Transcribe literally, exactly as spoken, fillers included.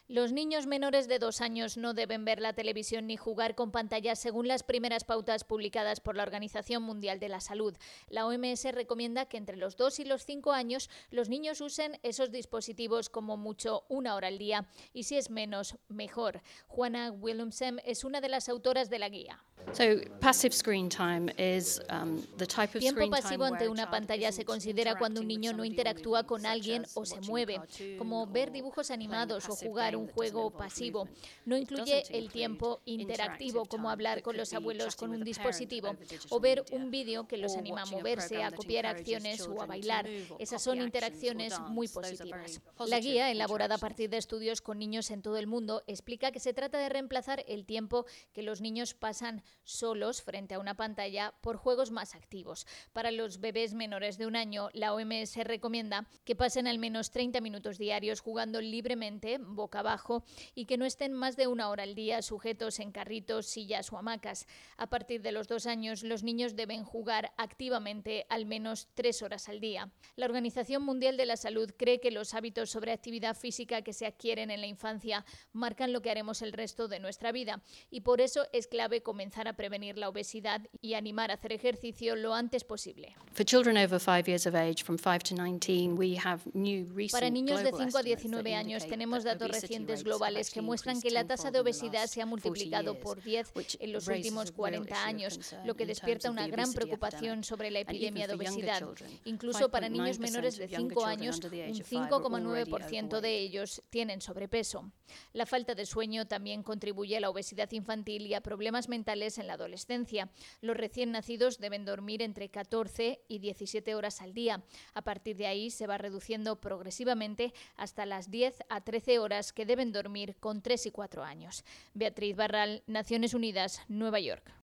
Los niños menores de dos años no deben ver la televisión ni jugar con pantallas según las primeras pautas publicadas por la Organización Mundial de la Salud. La O M S recomienda que entre los dos y los cinco años los niños usen esos dispositivos como mucho una hora al día y si es menos, mejor. Juana Willemsen es una de las autoras de la guía. So, passive screen time is um, the type of Tiempo screen time pasivo where ante a una child pantalla se isn't considera cuando un interacting with niño no somebody or interactúa moving, con such alguien as o se watching a mueve, cartoon como ver or dibujos playing a animados o passive jugar un game that doesn't juego involve pasivo. movement. No It incluye doesn't el include tiempo interactivo, interactive como time hablar that con could los be abuelos con chatting un with a parent dispositivo over o digital ver media, un vídeo que los or anima a watching a moverse, program a that copiar encourages acciones o a children to bailar. move or Esas copy son actions or interacciones muy dance. Those are very positivas. La positive guía, elaborada a interactions. partir de estudios con niños en todo el mundo, explica que se trata de reemplazar el tiempo que los niños pasan solos frente a una pantalla por juegos más activos. Para los bebés menores de un año, la O M S recomienda que pasen al menos treinta minutos diarios jugando libremente, boca abajo, y que no estén más de una hora al día sujetos en carritos, sillas o hamacas. A partir de los dos años, los niños deben jugar activamente al menos tres horas al día. La Organización Mundial de la Salud cree que los hábitos sobre actividad física que se adquieren en la infancia marcan lo que haremos el resto de nuestra vida, y por eso es clave comenzar a prevenir la obesidad y animar a hacer ejercicio lo antes posible. For children over five years of age, from five to nineteen, we have new recent Para niños de global cinco a estimates that diecinueve años indicate tenemos that datos obesity recientes rates have globales que actually muestran increased que la tasa tenfold de in the obesidad last se ha forty multiplicado years, por diez which en los raises últimos a real cuarenta issue of años, concern lo que in despierta terms of una the gran obesity preocupación epidemic. sobre la And even epidemia de for younger obesidad. children, Incluso para five point niños nine menores percent de of younger cinco children años, under the age un of five cinco are coma nueve already por ciento de overweight. ellos tienen sobrepeso. La falta de sueño también contribuye a la obesidad infantil y a problemas mentales en la adolescencia. Los recién nacidos deben dormir entre catorce y diecisiete horas al día. A partir de ahí se va reduciendo progresivamente hasta las diez a trece horas que deben dormir con tres y cuatro años. Beatriz Barral, Naciones Unidas, Nueva York.